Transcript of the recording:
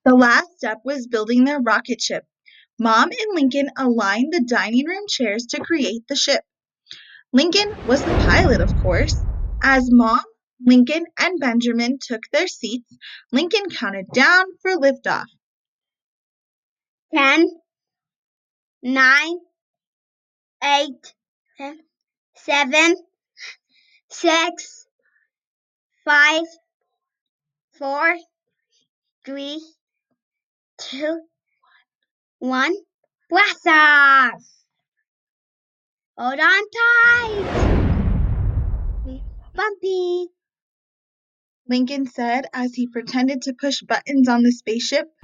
The last step was building their rocket ship. Mom and Lincoln aligned the dining room chairs to create the ship. Lincoln was the pilot, of course. As Mom, Lincoln, and Benjamin took their seats, Lincoln counted down for liftoff. 10, 9, 8, 7, 6, 5, 4, 3, 2, 1. Blast off! Hold on tight! Bumpy! Lincoln said as he pretended to push buttons on the spaceship.